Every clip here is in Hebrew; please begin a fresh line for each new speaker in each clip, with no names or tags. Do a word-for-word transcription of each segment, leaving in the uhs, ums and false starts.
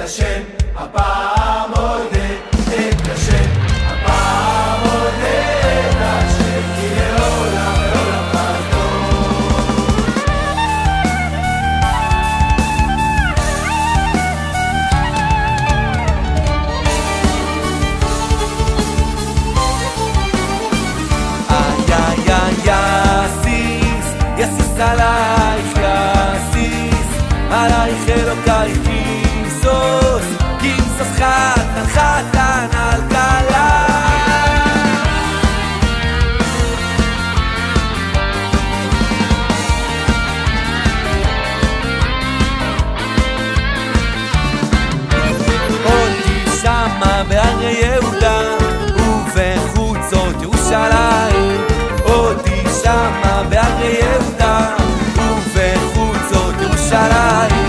השם, הפעם מודה את השם, הפעם מודה את השם, כי לעולם לעולם חסדו.
איי איי איי יסיס, יסיס עלייך יסיס, עלייך אלוקייך כיסוס, כיסוס חתן חתן על כלה. אותי שמה בהרי יהודה ובחוצות ירושלים, אותי שמה בהרי יהודה ובחוצות ירושלים.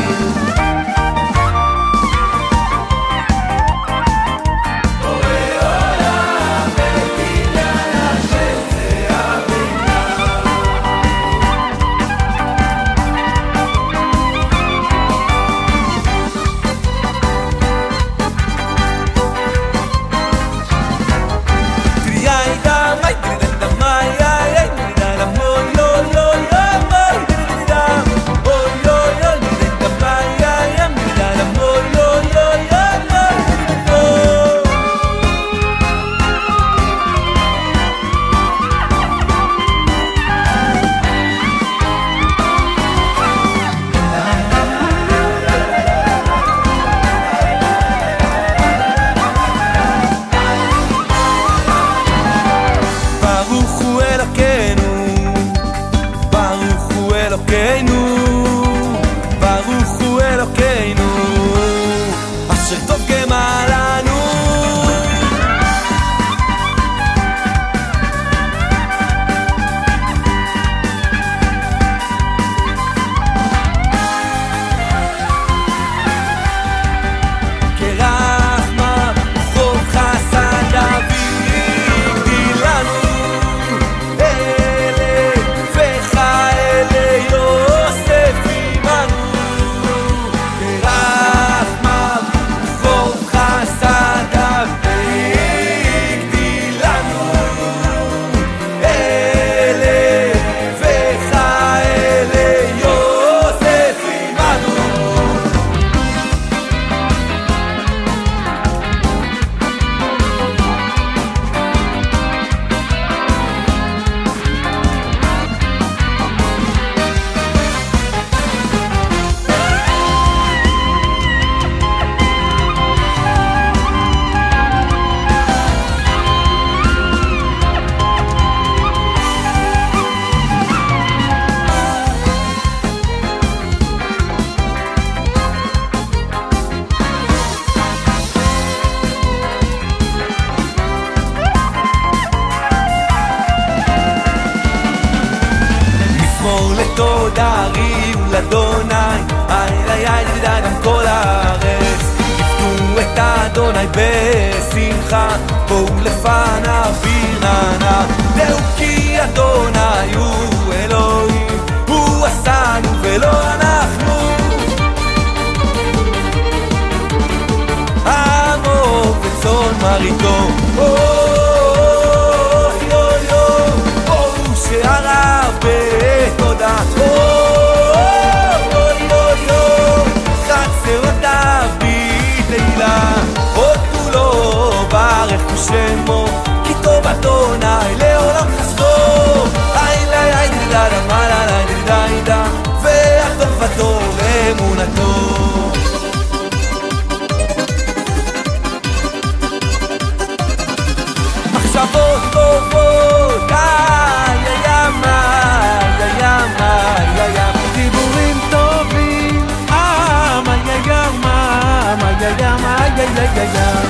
ברוך הוא אלוקינו, אשר טוב גמל לנו. כרחמה וכרוב חסד אביב לנו, אלה וכאלה יוסף עמנו. כרחמה וכרוב חסד אביב לנו, אלה וכאלה יוסף עמנו. תודה ריעו לאדוני, איי איי איי ידע גם כל הארץ. יפתו את אדוני בשמחה, בואו לפניו ברננה. דעו כי אדוני הוא אלוהים, הוא עשנו ולא אנחנו. עמו וצאן מרעיתו, אוי אוי אוי, בואו שעריו בתודה. אוי אוי אוי, חצרותיו בתהילה, הודו לו ברכו שמו, כי טוב אדוני לעולם חסדו. איי איי איי דידה דמה לה לה דידה דידה, והטובתו ואמונתו. מחשבות טובות, איי איי איי איי, דיבורים טובים, איי איי איי איי איי איי איי.